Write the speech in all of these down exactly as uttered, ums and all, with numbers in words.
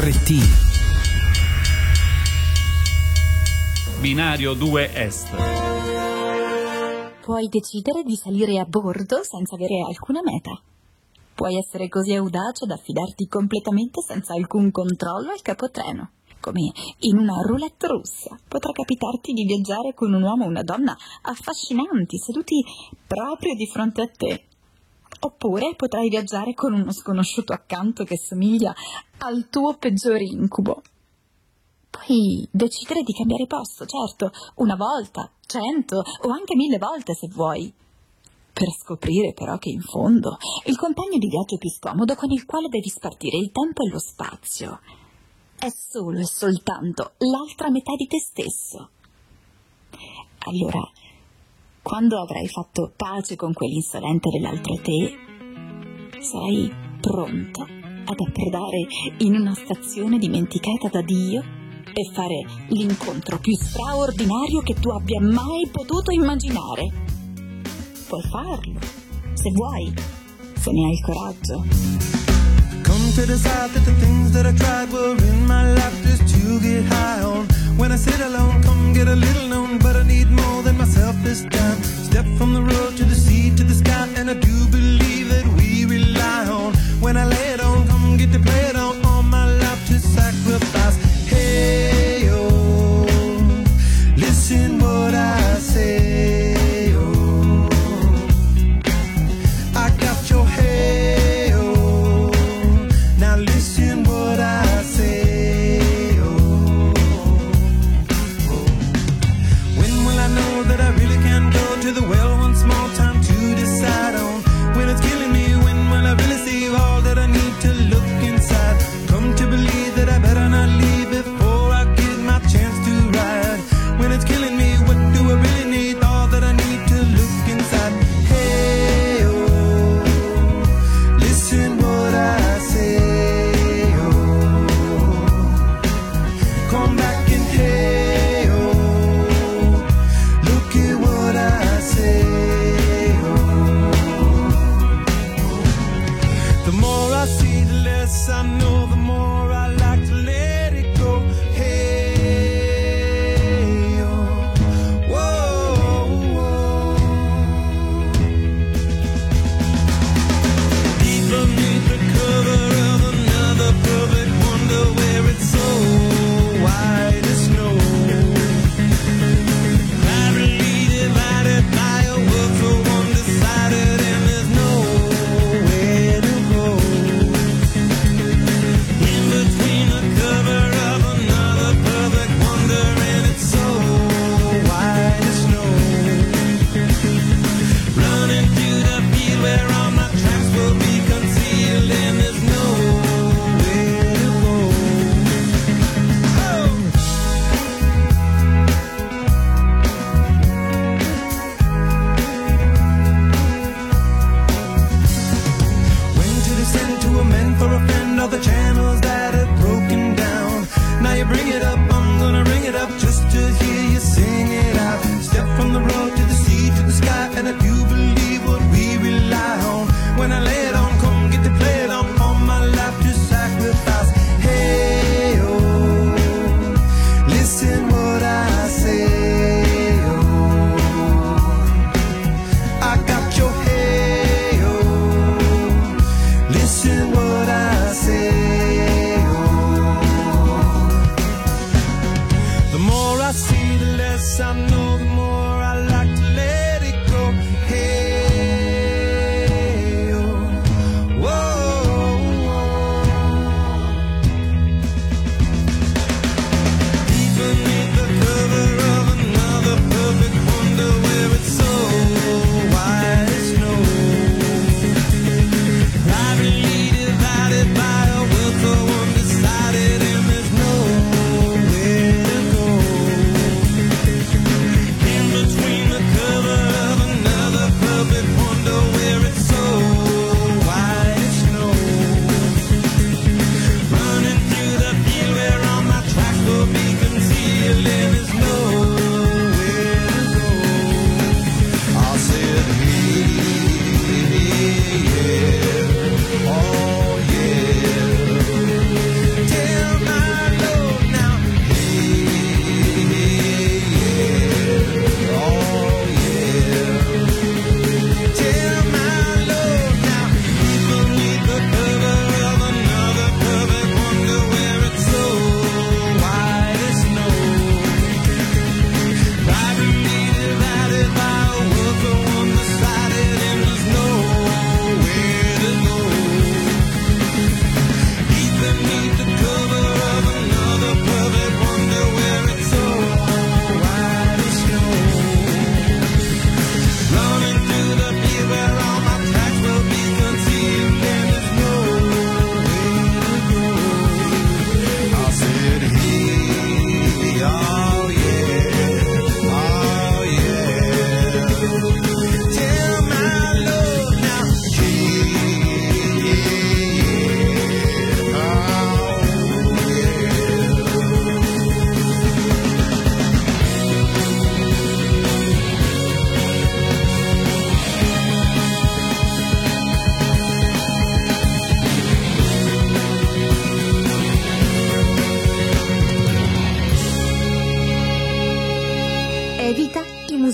R T. Binario due Est. Puoi decidere di salire a bordo senza avere alcuna meta. Puoi essere così audace da affidarti completamente senza alcun controllo al capotreno. Come in una roulette russa potrà capitarti di viaggiare con un uomo o una donna affascinanti seduti proprio di fronte a te. Oppure potrai viaggiare con uno sconosciuto accanto che somiglia al tuo peggior incubo. Puoi decidere di cambiare posto, certo, una volta, cento o anche mille volte se vuoi. Per scoprire però che in fondo il compagno di viaggio più scomodo con il quale devi spartire il tempo e lo spazio è solo e soltanto l'altra metà di te stesso. Allora, quando avrai fatto pace con quell'insolente dell'altro te, sarai pronto ad approdare in una stazione dimenticata da Dio e fare l'incontro più straordinario che tu abbia mai potuto immaginare. Puoi farlo, se vuoi, se ne hai il coraggio. Come to decide that the things that I tried were in my life just to get high on. When I sit alone, come get a little known, but I need more than myself this time. Step from the road to the sea to the sky, and I do believe that we rely on. When I lay it on, come get to play it on, all my life to sacrifice. Hey, oh, listen what I say, oh, I got your hey, oh, now listen what I say, oh, oh. When will I know that I really can go to the well once more? Time to decide on when it's killing me.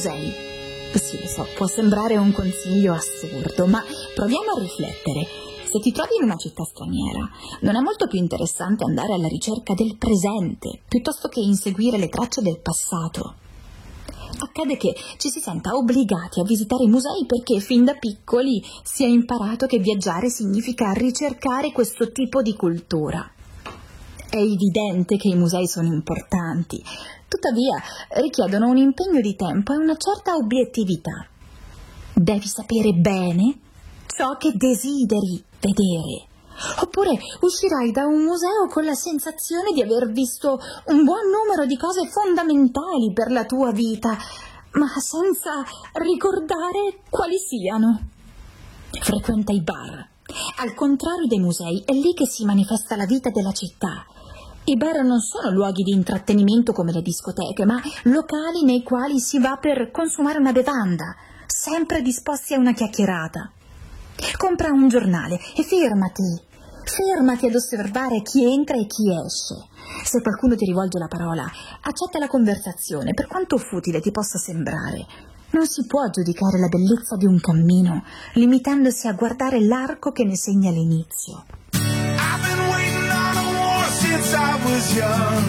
musei. Sì, lo so, può sembrare un consiglio assurdo, ma proviamo a riflettere. Se ti trovi in una città straniera, non è molto più interessante andare alla ricerca del presente, piuttosto che inseguire le tracce del passato? Accade che ci si senta obbligati a visitare i musei perché fin da piccoli si è imparato che viaggiare significa ricercare questo tipo di cultura. È evidente che i musei sono importanti, tuttavia richiedono un impegno di tempo e una certa obiettività. Devi sapere bene ciò che desideri vedere, oppure uscirai da un museo con la sensazione di aver visto un buon numero di cose fondamentali per la tua vita, ma senza ricordare quali siano. Frequenta i bar. Al contrario dei musei, è lì che si manifesta la vita della città. I bar non sono luoghi di intrattenimento come le discoteche, ma locali nei quali si va per consumare una bevanda, sempre disposti a una chiacchierata. Compra un giornale e fermati, fermati ad osservare chi entra e chi esce. Se qualcuno ti rivolge la parola, accetta la conversazione, per quanto futile ti possa sembrare. Non si può giudicare la bellezza di un cammino limitandosi a guardare l'arco che ne segna l'inizio. I've been waiting on a war since I was young.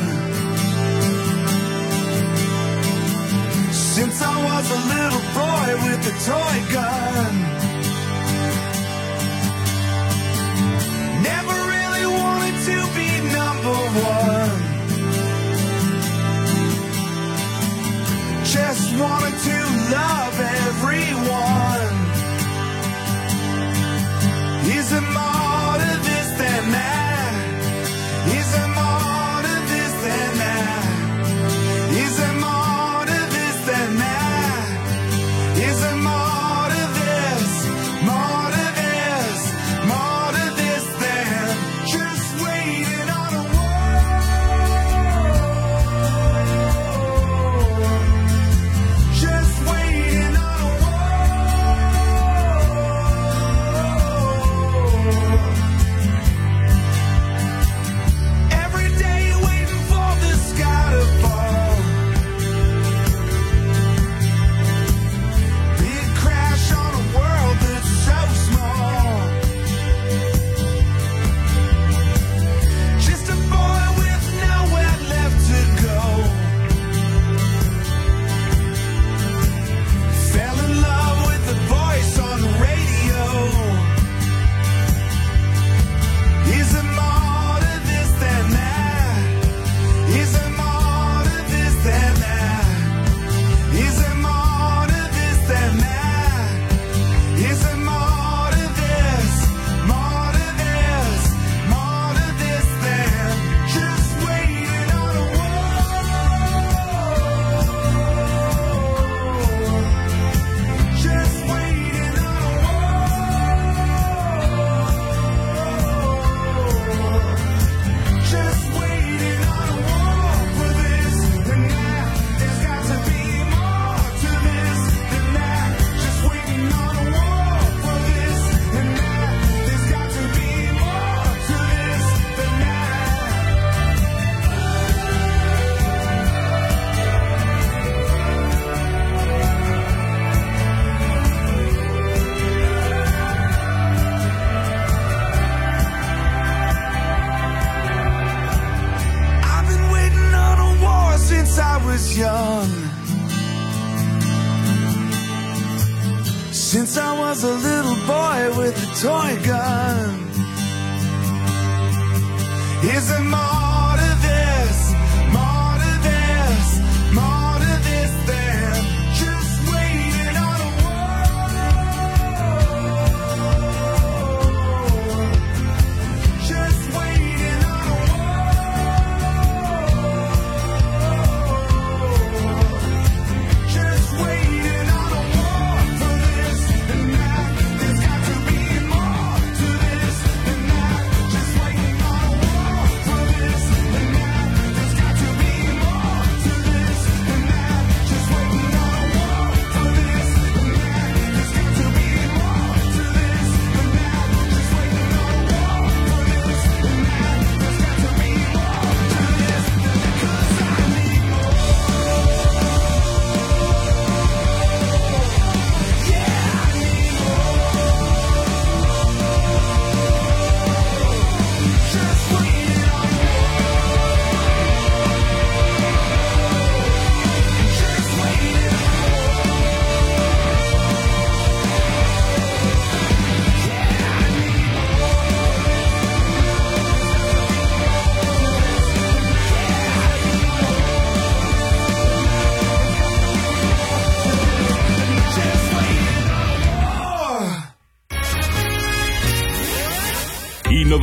Since I was a little boy with a toy gun. Never really wanted to be number one. Just wanted to love everyone. Is there more to this than that? Is there more to this than that? Is there more to this than that? Is there more to this? More to this? More to this than just waiting on a war? Just waiting on a war. Every day waiting for the sky to fall. Big crash on a world that's so small. Just a boy with nowhere left to go. Fell in love with the voice on the radio. Is there more to this than that? Is there more to this than that? Is there more to this than that? Is there more to this? More to this? More to this than just waiting on a war? Just waiting on a war. Just waiting on a war for this and that. There's got to be more to this than that. Just waiting on a war for this and that. There's got to be more to this than I've been waiting on a war since I was young. Since I was a little boy with a toy gun. Is there more to this? More to this? More to this than just waiting on a war? Just waiting on a war. Just waiting on a war for this and that. There's got to be more to this than that. Just waiting on a war for this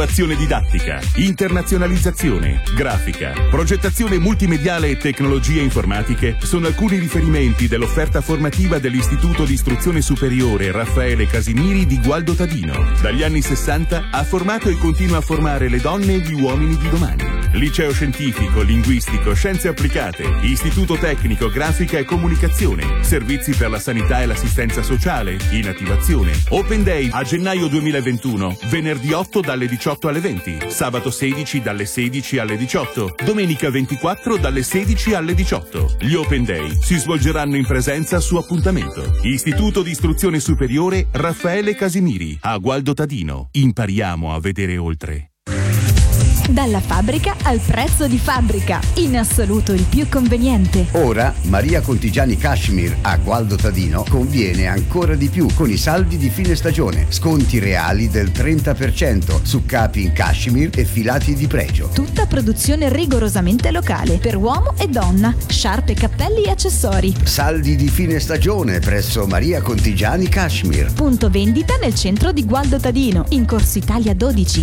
innovazione didattica, internazionalizzazione, grafica, progettazione multimediale e tecnologie informatiche sono alcuni riferimenti dell'offerta formativa dell'Istituto di Istruzione Superiore Raffaele Casimiri di Gualdo Tadino. Dagli anni sessanta ha formato e continua a formare le donne e gli uomini di domani. Liceo scientifico, linguistico, scienze applicate, istituto tecnico, grafica e comunicazione, servizi per la sanità e l'assistenza sociale, in attivazione. Open Day a gennaio duemilaventuno, venerdì otto dalle diciotto alle venti, sabato sedici dalle sedici alle diciotto, domenica ventiquattro dalle sedici alle diciotto. Gli Open Day si svolgeranno in presenza su appuntamento. Istituto di Istruzione Superiore Raffaele Casimiri a Gualdo Tadino. Impariamo a vedere oltre. Dalla fabbrica al prezzo di fabbrica, in assoluto il più conveniente. Ora Maria Contigiani Cashmere a Gualdo Tadino conviene ancora di più con i saldi di fine stagione. Sconti reali del trenta per cento su capi in cashmere e filati di pregio. Tutta produzione rigorosamente locale per uomo e donna, sciarpe, cappelli e accessori. Saldi di fine stagione presso Maria Contigiani Cashmere. Punto vendita nel centro di Gualdo Tadino, in Corso Italia dodici.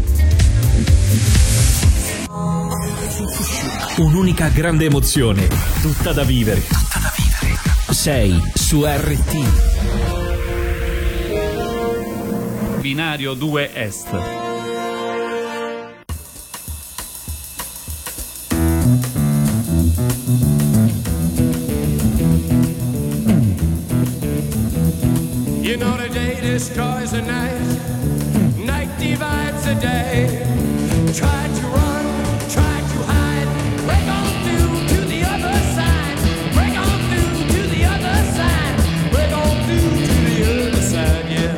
Un'unica grande emozione, tutta da vivere. Tutta da vivere. Sei su R T. Binario due Est. You know the day destroys the night, night divides the day. Try to run, try to hide, break on through to the other side, break on through to the other side, break on through to the other side, yeah.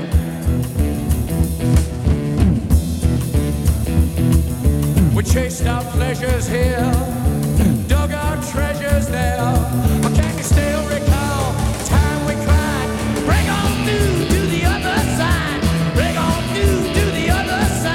We chased our pleasures here, dug our treasures there. Or can you still recall the time we cried? Break on through to the other side, break on through to the other side.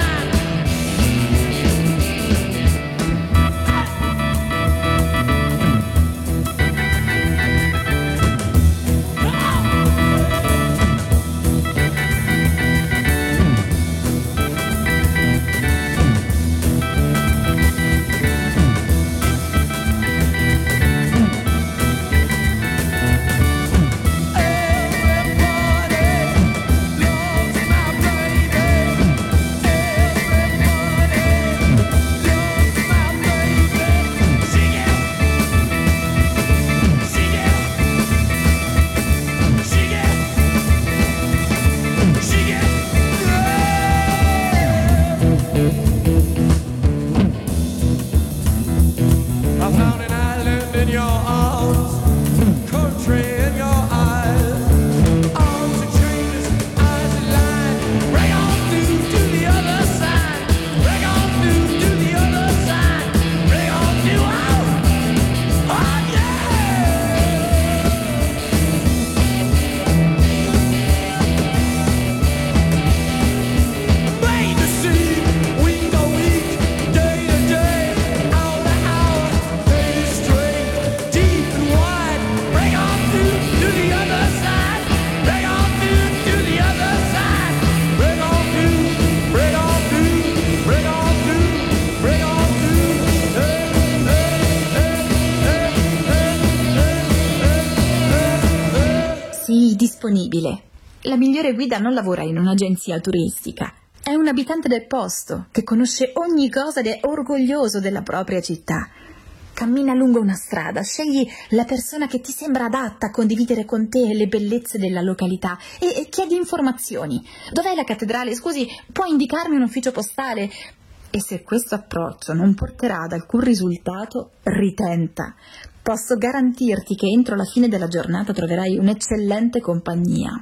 Disponibile. La migliore guida non lavora in un'agenzia turistica. È un abitante del posto che conosce ogni cosa ed è orgoglioso della propria città. Cammina lungo una strada, scegli la persona che ti sembra adatta a condividere con te le bellezze della località e, e chiedi informazioni. Dov'è la cattedrale? Scusi, può indicarmi un ufficio postale? E se questo approccio non porterà ad alcun risultato, ritenta. Posso garantirti che entro la fine della giornata troverai un'eccellente compagnia.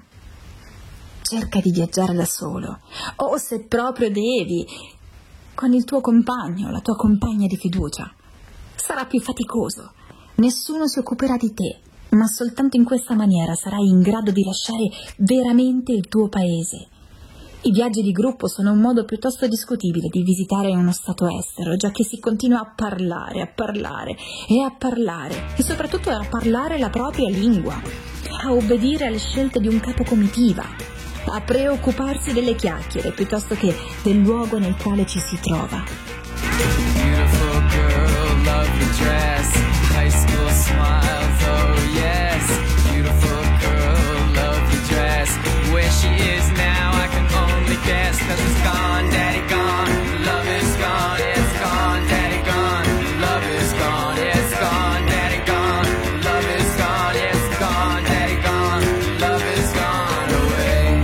Cerca di viaggiare da solo, o se proprio devi, con il tuo compagno, la tua compagna di fiducia. Sarà più faticoso, nessuno si occuperà di te, ma soltanto in questa maniera sarai in grado di lasciare veramente il tuo paese. I viaggi di gruppo sono un modo piuttosto discutibile di visitare uno stato estero, già che si continua a parlare, a parlare e a parlare, e soprattutto a parlare la propria lingua, a obbedire alle scelte di un capo comitiva. a preoccuparsi delle chiacchiere piuttosto che del luogo nel quale ci si trova. Beautiful girl, lovely dress, high school smiles, oh yes. Beautiful girl, lovely dress, where she is now I can only guess, 'cause it's gone, daddy gone, love is gone, it's gone, daddy gone, love is gone, it's gone, daddy gone, love is gone, it's gone, daddy gone, love is gone away.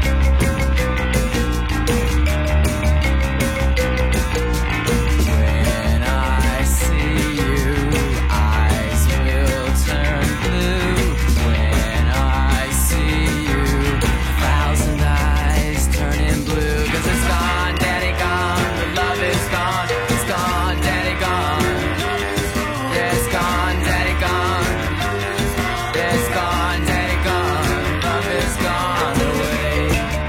When I see you, eyes will turn blue. When I see you, thousand eyes turning blue. 'Cause it's gone, daddy gone, the love is gone, it's gone, daddy gone. Yeah, it's gone, daddy gone. Yeah, it's gone, daddy gone, love is gone away.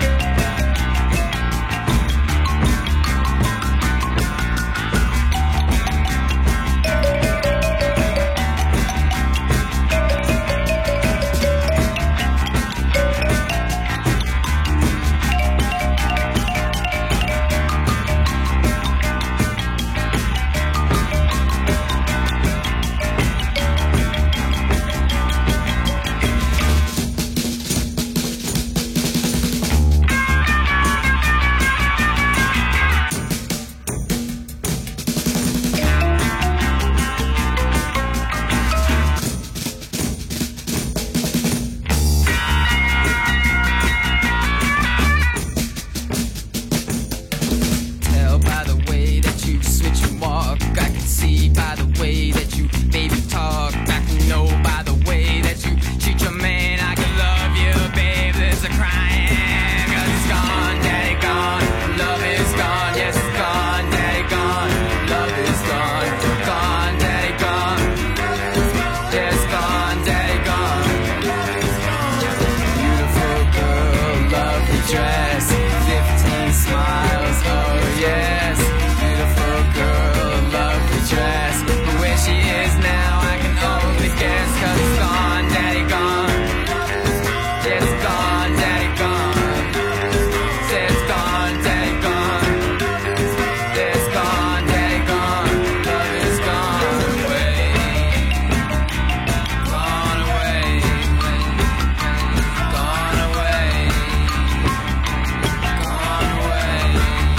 Tell by the way that you switch and walk, I can see by the way that you baby talk, I can know by the way that you treat your man, I can love you, babe, there's a crying, 'cause it's gone, daddy gone, love is gone, yes it's gone, daddy gone, love is gone, gone, daddy gone, yes gone, daddy gone. Beautiful girl, lovely dress, fifteen smiles, oh yes. Beautiful girl, lovely dress, but where she is now I can only guess, 'cause it's gone, daddy gone. Yeah, it's gone, daddy gone. Say it's gone, daddy gone. Yeah, it's gone, daddy gone. Love is gone away. Gone away. Gone away. Gone away.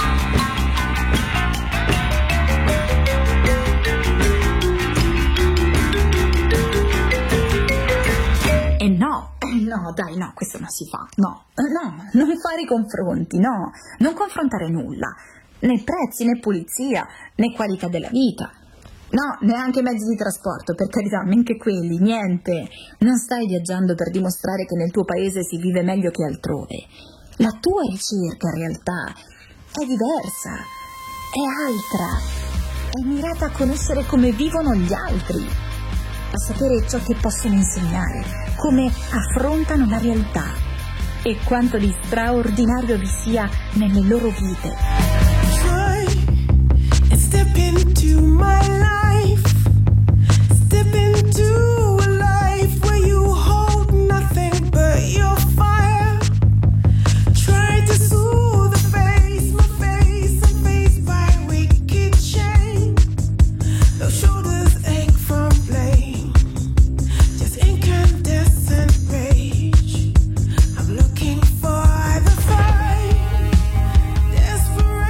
E no, eh, no, dai, no, questo non si fa, no, no, non fare i confronti, no, non confrontare nulla, né prezzi, né pulizia, né qualità della vita, no, neanche mezzi di trasporto, per carità, neanche quelli, niente, non stai viaggiando per dimostrare che nel tuo paese si vive meglio che altrove, la tua ricerca in realtà è diversa, è altra, è mirata a conoscere come vivono gli altri, a sapere ciò che possono insegnare, come affrontano la realtà e quanto di straordinario vi sia nelle loro vite. Try and step into my life. Step into a life where you hold nothing but your fire. Try to soothe the face, my face, I'm faced by wicked shame. Those shoulders ache from blame, just incandescent rage. I'm looking for the fight, desperate.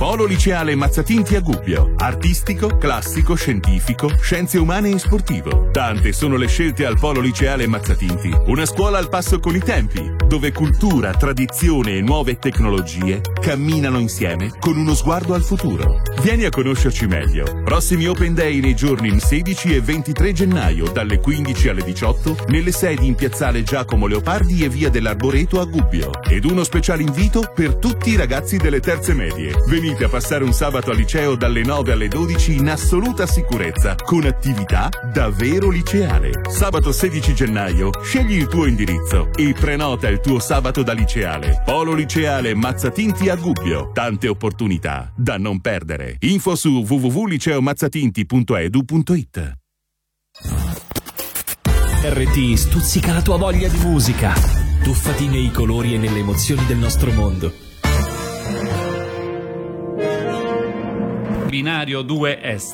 Polo Liceale Mazzatinti a Gubbio. Artistico, classico, scientifico, scienze umane e sportivo. Tante sono le scelte al Polo Liceale Mazzatinti. Una scuola al passo con i tempi, dove cultura, tradizione e nuove tecnologie camminano insieme con uno sguardo al futuro. Vieni a conoscerci meglio. Prossimi Open Day nei giorni sedici e ventitré gennaio, dalle quindici alle diciotto, nelle sedi in Piazzale Giacomo Leopardi e Via dell'Arboreto a Gubbio. Ed uno speciale invito per tutti i ragazzi delle terze medie. Venite a passare un sabato al liceo dalle nove alle dodici in assoluta sicurezza, con attività davvero liceale. Sabato sedici gennaio, scegli il tuo indirizzo e prenota il tuo sabato da liceale. Polo Liceale Mazzatinti a Gubbio. Tante opportunità da non perdere. Info su w w w punto liceo mazzatinti punto e d u punto i t. R T stuzzica la tua voglia di musica. Tuffati nei colori e nelle emozioni del nostro mondo. Binario due Est.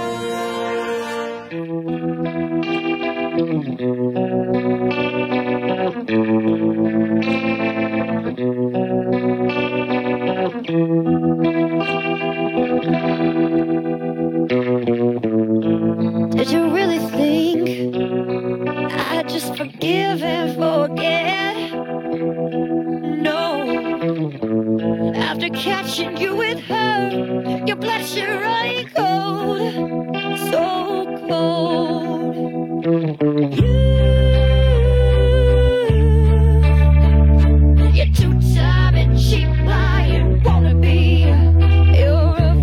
Did you really think I'd just forgive and forget? No. After catching you with her, your blood should run cold, so cold. You, you're two-time and cheap lying wannabe. You're a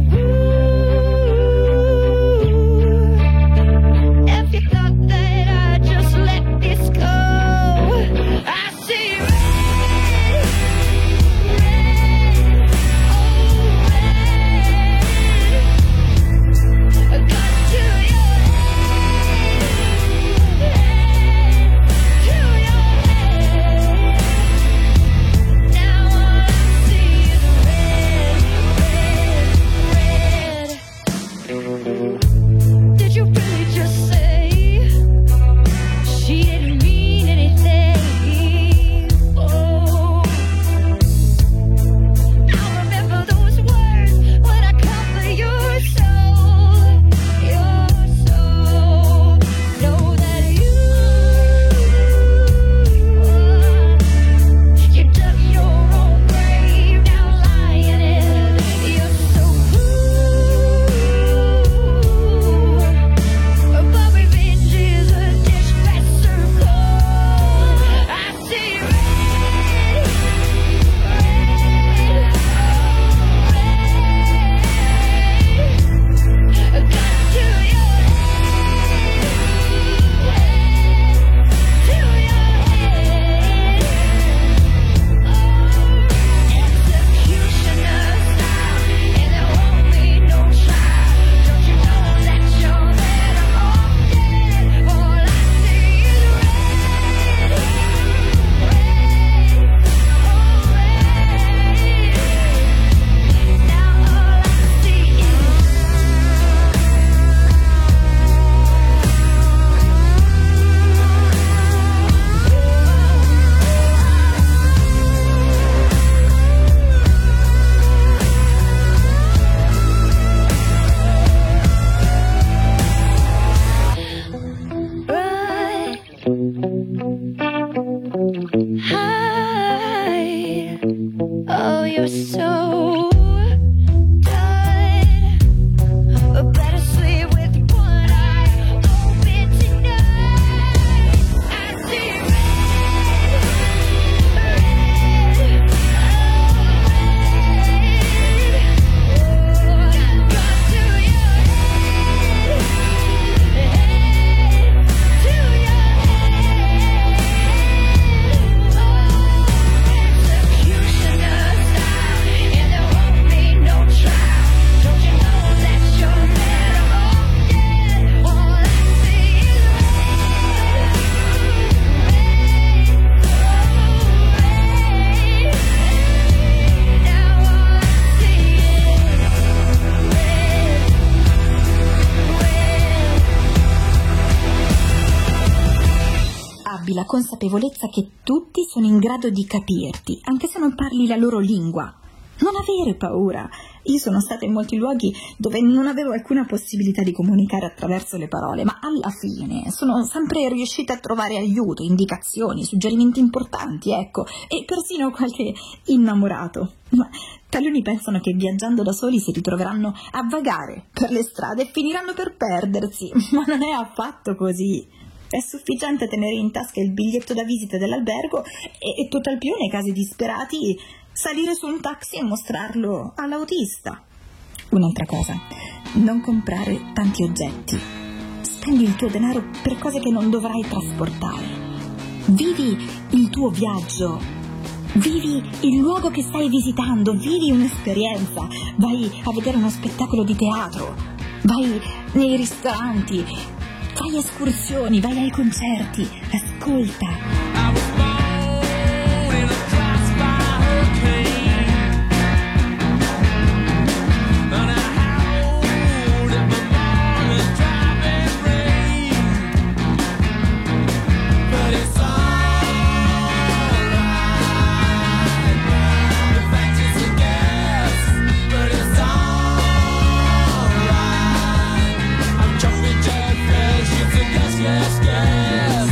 if you thought that I'd just let this go, I see red, red, oh red. I got to your head, to your head. Now all I see is red, red, red. Did you really just say she didn't mean anything? Oh, I remember those words when I cover your soul, your soul. Know that you, you dug your own grave, now lying in it. You're so cruel. But revenge is a dish best served cold. I see red, red, oh red. Got to your head, to your head. Executioner style, and there won't be no trial. Don't you know that you're better off dead? All I see is red, red, oh red. Now all I see is right, high. Oh, you're so tight. Better sleep with one eye open tonight. I see red, red, oh red. Got to your head, head, to your head. Executioner style, and there won't be no trial. Don't you know that you're better off dead? All I see is red, red, oh red. Now all I see is red, red. Abbi la consapevolezza che tutti sono in grado di capirti, anche se non parli la loro lingua. Non avere paura. Io sono stata in molti luoghi dove non avevo alcuna possibilità di comunicare attraverso le parole, ma alla fine sono sempre riuscita a trovare aiuto, indicazioni, suggerimenti importanti, ecco, e persino qualche innamorato. Ma taluni pensano che viaggiando da soli si ritroveranno a vagare per le strade e finiranno per perdersi, ma non è affatto così. È sufficiente tenere in tasca il biglietto da visita dell'albergo e, e tutt'al più nei casi disperati salire su un taxi e mostrarlo all'autista. Un'altra cosa, non comprare tanti oggetti. Spendi il tuo denaro per cose che non dovrai trasportare. Vivi il tuo viaggio, vivi il luogo che stai visitando, vivi un'esperienza. Vai a vedere uno spettacolo di teatro, vai nei ristoranti, fai escursioni, vai ai concerti, ascolta. Yes, yes.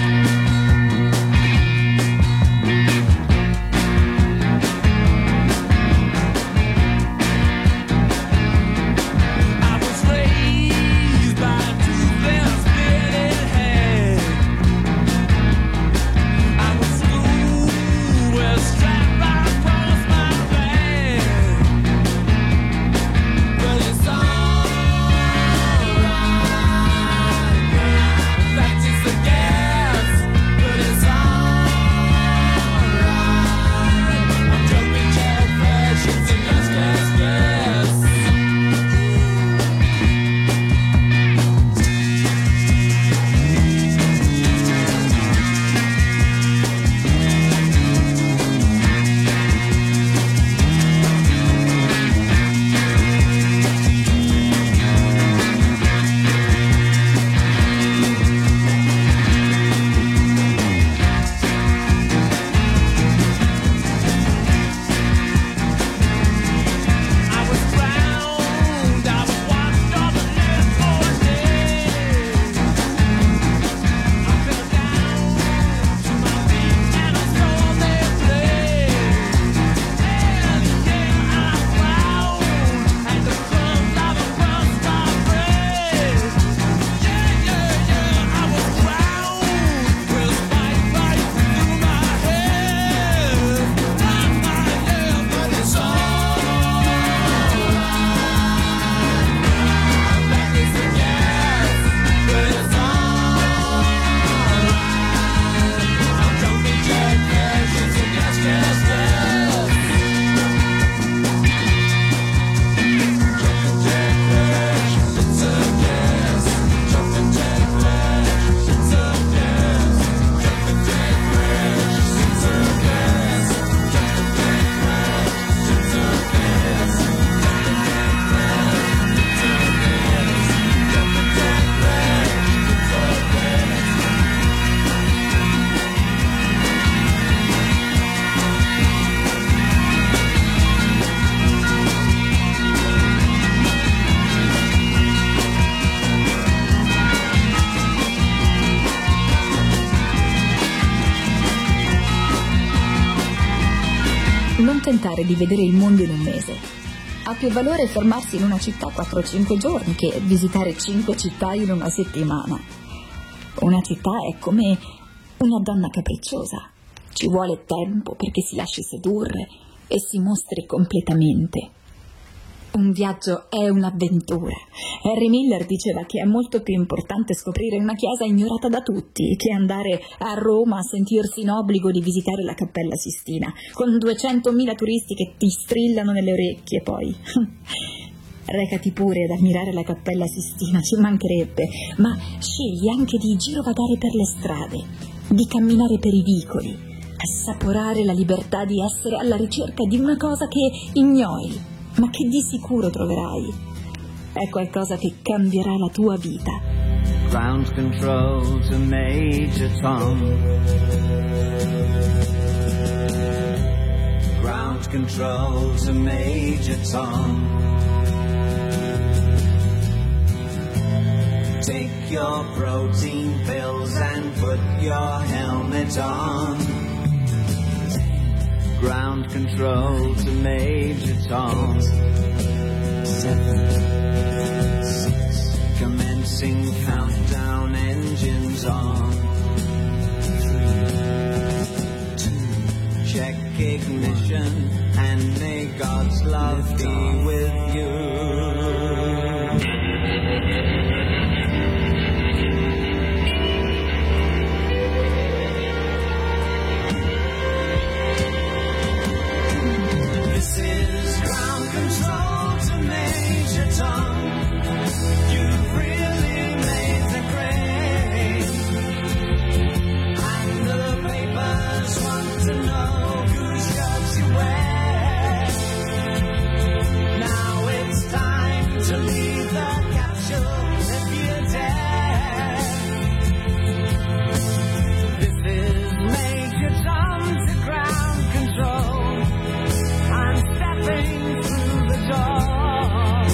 Non tentare di vedere il mondo in un mese. Ha più valore fermarsi in una città quattro o cinque giorni che visitare cinque città in una settimana. Una città è come una donna capricciosa. Ci vuole tempo perché si lasci sedurre e si mostri completamente. Un viaggio è un'avventura. Henry Miller diceva che è molto più importante scoprire una chiesa ignorata da tutti che andare a Roma a sentirsi in obbligo di visitare la Cappella Sistina, con duecentomila turisti che ti strillano nelle orecchie poi. Recati pure ad ammirare la Cappella Sistina, ci mancherebbe, ma scegli anche di girovagare per le strade, di camminare per i vicoli, assaporare la libertà di essere alla ricerca di una cosa che ignori, ma che di sicuro troverai. È qualcosa che cambierà la tua vita. Ground control to Major Tom. Ground control to Major Tom. Take your protein pills and put your helmet on. Ground control to Major Tom. Seven, six, commencing countdown, engines on. Three, two, check ignition, and may God's love be with you. This is ground control to Major Tom. You've really made the grade, and the papers want to know whose shirts you wear. Now it's time to leave the capsule if you dare. This is Major Tom to ground control. I'm stepping through the door,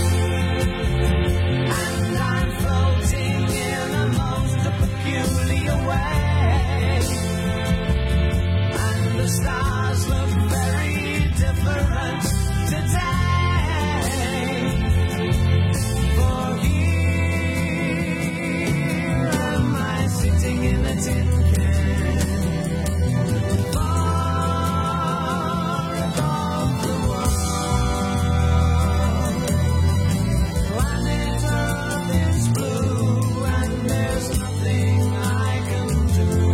and I'm floating in a most peculiar way, and the stars look very different today. For here am I sitting in a tin can, far above the planet Earth is blue, and there's nothing I can do.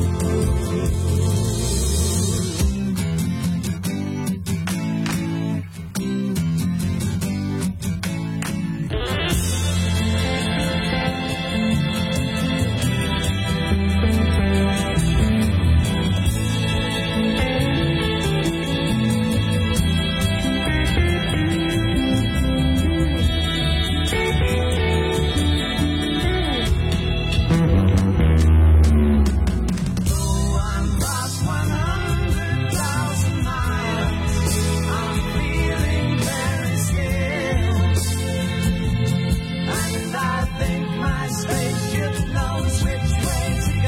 Oh, I'm past one hundred thousand miles. I'm feeling very scared, and I think my spaceship knows which way to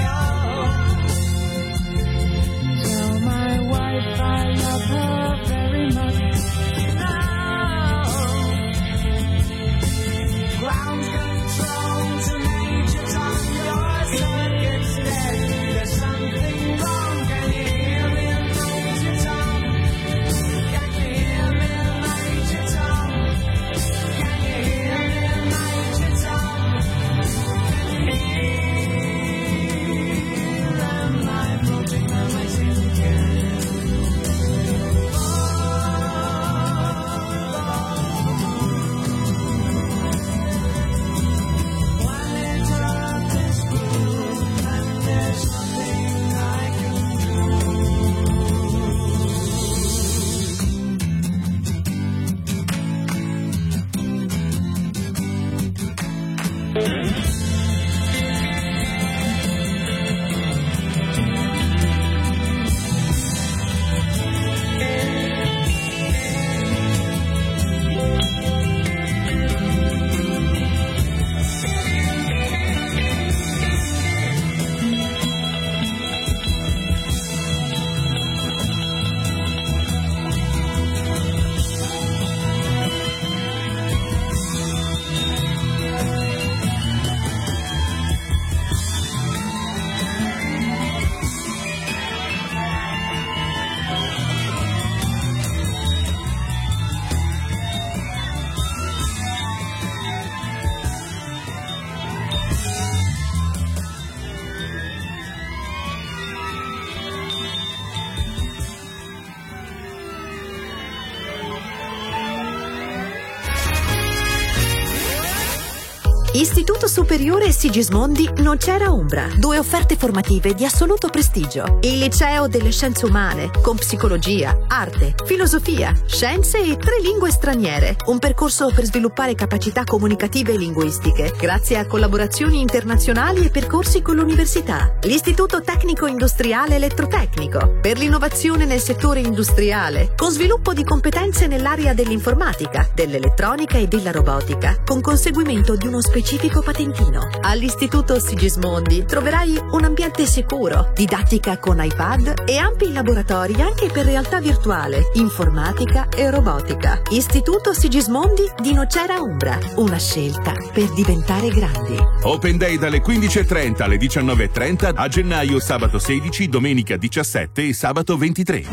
go. Tell my wife I love her very much. Now, ground control to Major Tom. Your circuit's dead. There's something wrong. Can you hear me, Major Tom? Can you hear me, Major Tom? Can you hear me, Major Tom? Can you hear? Am I floating on my tin can? Planet Earth is blue, and there's nothing I can Istituto Superiore Sigismondi Nocera Umbra. Due offerte formative di assoluto prestigio. Il Liceo delle Scienze Umane, con psicologia, arte, filosofia, scienze e tre lingue straniere. Un percorso per sviluppare capacità comunicative e linguistiche, grazie a collaborazioni internazionali e percorsi con l'università. L'Istituto Tecnico Industriale Elettrotecnico, per l'innovazione nel settore industriale, con sviluppo di competenze nell'area dell'informatica, dell'elettronica e della robotica, con conseguimento di uno specifico patentino. All'Istituto Sigismondi troverai un ambiente sicuro, didattica con iPad e ampi laboratori anche per realtà virtuale, informatica e robotica. Istituto Sigismondi di Nocera Umbra, una scelta per diventare grandi. Open Day dalle quindici e trenta alle diciannove e trenta a gennaio, sabato sedici, domenica diciassette e sabato ventitré.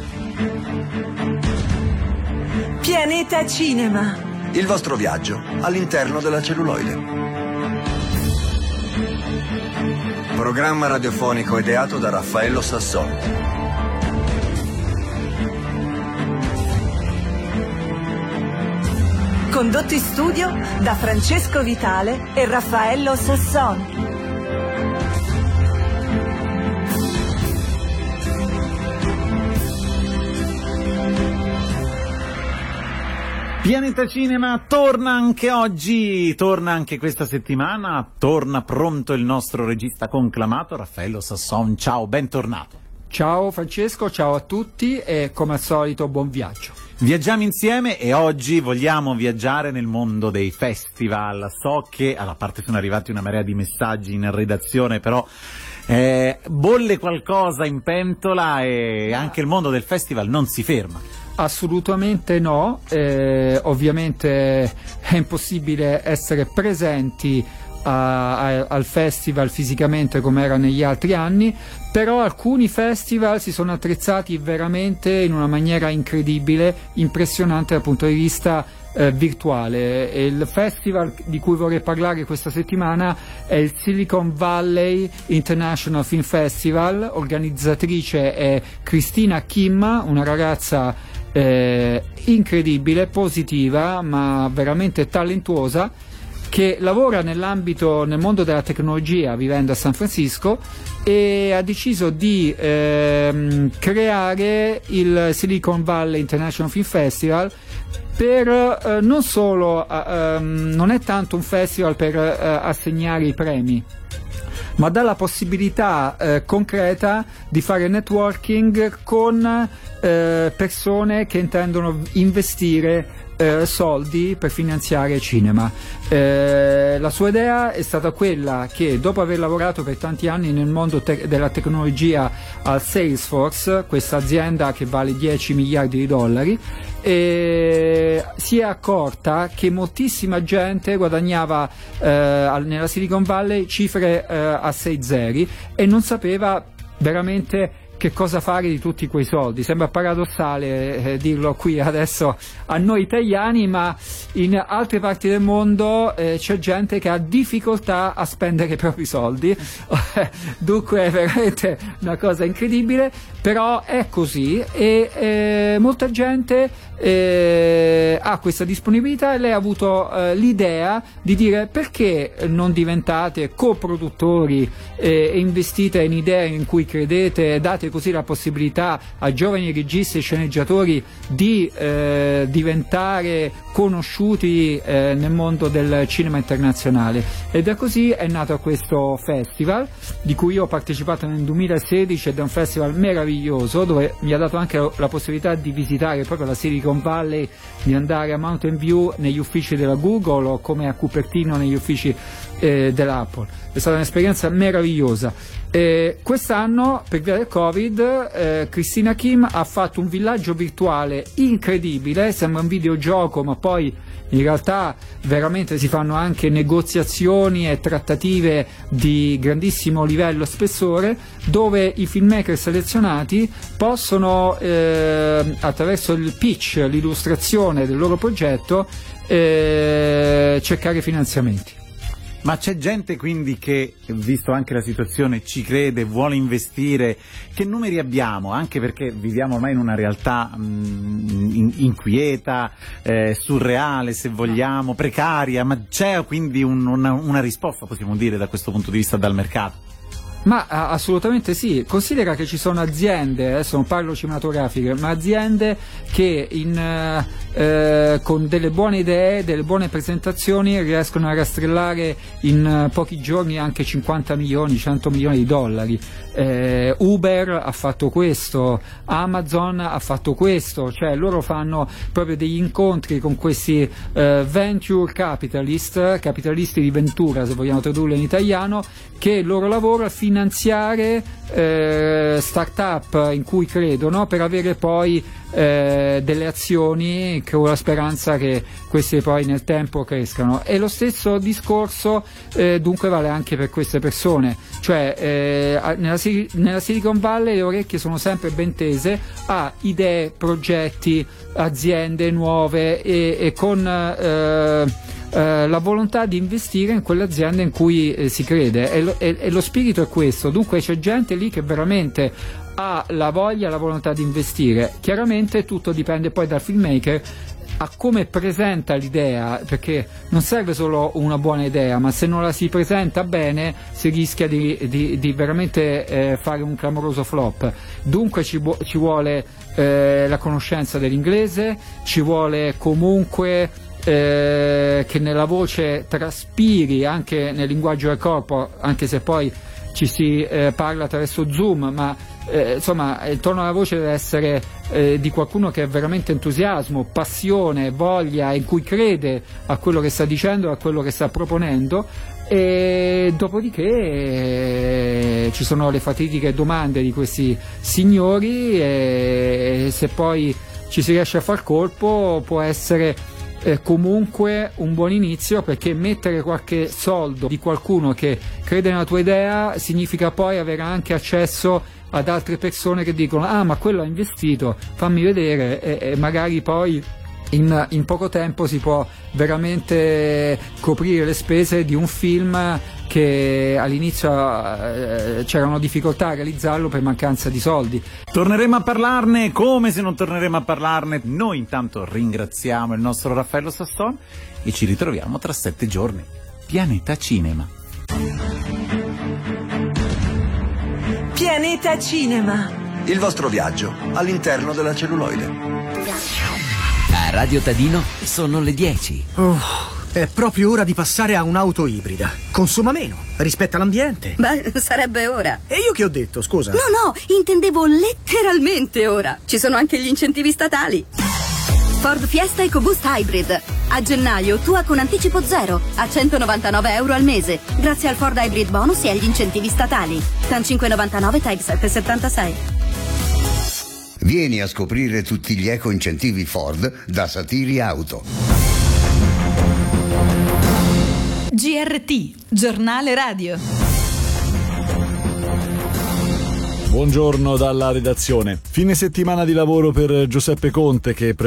Pianeta Cinema. Il vostro viaggio all'interno della celluloide. Programma radiofonico ideato da Raffaello Sassone. Condotto in studio da Francesco Vitale e Raffaello Sassone. Pianeta Cinema torna anche oggi, torna anche questa settimana, torna pronto il nostro regista conclamato Raffaello Sasson. Ciao, bentornato. Ciao Francesco, ciao a tutti e come al solito buon viaggio. Viaggiamo insieme e oggi vogliamo viaggiare nel mondo dei festival. So che alla parte sono arrivati una marea di messaggi in redazione, però eh, bolle qualcosa in pentola e anche il mondo del festival non si ferma. Assolutamente no, eh, ovviamente è impossibile essere presenti a, a, al festival fisicamente come era negli altri anni, però alcuni festival si sono attrezzati veramente in una maniera incredibile, impressionante dal punto di vista eh, virtuale. E il festival di cui vorrei parlare questa settimana è il Silicon Valley International Film Festival. Organizzatrice è Christina Kim, una ragazza Eh, incredibile, positiva ma veramente talentuosa, che lavora nell'ambito, nel mondo della tecnologia vivendo a San Francisco, e ha deciso di ehm, creare il Silicon Valley International Film Festival per eh, non solo eh, non è tanto un festival per eh, assegnare i premi, ma dà la possibilità eh, concreta di fare networking con eh, persone che intendono investire eh, soldi per finanziare cinema. Eh, la sua idea è stata quella che, dopo aver lavorato per tanti anni nel mondo te- della tecnologia al Salesforce, questa azienda che vale dieci miliardi di dollari, e si è accorta che moltissima gente guadagnava eh, nella Silicon Valley cifre eh, a sei zeri e non sapeva veramente che cosa fare di tutti quei soldi. Sembra paradossale eh, dirlo qui adesso a noi italiani, ma in altre parti del mondo eh, c'è gente che ha difficoltà a spendere i propri soldi. Dunque è veramente una cosa incredibile, però è così, e eh, molta gente eh, ha questa disponibilità, e lei ha avuto eh, l'idea di dire: perché non diventate coproduttori eh, e investite in idee in cui credete, date così la possibilità a giovani registi e sceneggiatori di eh, diventare conosciuti eh, nel mondo del cinema internazionale. Ed è così è nato questo festival, di cui io ho partecipato nel duemilasedici, ed è un festival meraviglioso, dove mi ha dato anche la possibilità di visitare proprio la Silicon Valley, di andare a Mountain View negli uffici della Google o come a Cupertino negli uffici eh, dell'Apple. È stata un'esperienza meravigliosa. Eh, quest'anno, per via del Covid, eh, Christina Kim ha fatto un villaggio virtuale incredibile, sembra un videogioco, ma poi in realtà veramente si fanno anche negoziazioni e trattative di grandissimo livello e spessore, dove i filmmaker selezionati possono, eh, attraverso il pitch, l'illustrazione del loro progetto, eh, cercare finanziamenti. Ma c'è gente quindi che, visto anche la situazione, ci crede, vuole investire? Che numeri abbiamo? Anche perché viviamo ormai in una realtà mh, in, inquieta, eh, surreale se vogliamo, precaria, ma c'è quindi un, una, una risposta, possiamo dire, da questo punto di vista dal mercato? Ma ah, assolutamente sì, considera che ci sono aziende, adesso non parlo cinematografiche, ma aziende che in, eh, eh, con delle buone idee, delle buone presentazioni riescono a rastrellare in eh, pochi giorni anche cinquanta milioni, cento milioni di dollari. Eh, Uber ha fatto questo, Amazon ha fatto questo, cioè loro fanno proprio degli incontri con questi eh, venture capitalist, capitalisti di ventura se vogliamo tradurlo in italiano, che il loro lavoro è finanziare eh, start-up in cui credono per avere poi eh, delle azioni con la speranza che queste poi nel tempo crescano. E lo stesso discorso eh, dunque vale anche per queste persone, cioè eh, nella, nella Silicon Valley le orecchie sono sempre ben tese a idee, progetti, aziende nuove e, e con eh, Uh, la volontà di investire in quelle aziende in cui eh, si crede e lo, e, e lo spirito è questo. Dunque c'è gente lì che veramente ha la voglia e la volontà di investire. Chiaramente tutto dipende poi dal filmmaker a come presenta l'idea, perché non serve solo una buona idea, ma se non la si presenta bene si rischia di, di, di veramente eh, fare un clamoroso flop. Dunque ci, bu- ci vuole eh, la conoscenza dell'inglese, ci vuole comunque Eh, che nella voce traspiri anche nel linguaggio del corpo, anche se poi ci si eh, parla attraverso Zoom, ma eh, insomma il tono della voce deve essere eh, di qualcuno che ha veramente entusiasmo, passione, voglia, in cui crede a quello che sta dicendo, a quello che sta proponendo. E dopodiché eh, ci sono le fatidiche domande di questi signori e, e se poi ci si riesce a far colpo può essere Eh, comunque un buon inizio, perché mettere qualche soldo di qualcuno che crede nella tua idea significa poi avere anche accesso ad altre persone che dicono ah ma quello ha investito, fammi vedere, e, e magari poi in, in poco tempo si può veramente coprire le spese di un film che all'inizio eh, c'erano difficoltà a realizzarlo per mancanza di soldi. Torneremo a parlarne, come se non torneremo a parlarne. Noi intanto ringraziamo il nostro Raffaello Sasson e ci ritroviamo tra sette giorni. Pianeta Cinema. Pianeta Cinema. Il vostro viaggio all'interno della celluloide. A Radio Tadino sono le dieci. Oh, è proprio ora di passare a un'auto ibrida. Consuma meno, rispetta l'ambiente. Beh, sarebbe ora. E io che ho detto, scusa? No, no, intendevo letteralmente ora. Ci sono anche gli incentivi statali. Ford Fiesta EcoBoost Hybrid. A gennaio tua con anticipo zero a centonovantanove euro al mese, grazie al Ford Hybrid Bonus e agli incentivi statali. T A N cinque novantanove Type settecentosettantasei. Vieni a scoprire tutti gli eco-incentivi Ford da Satiri Auto. G R T, giornale radio. Buongiorno dalla redazione. Fine settimana di lavoro per Giuseppe Conte che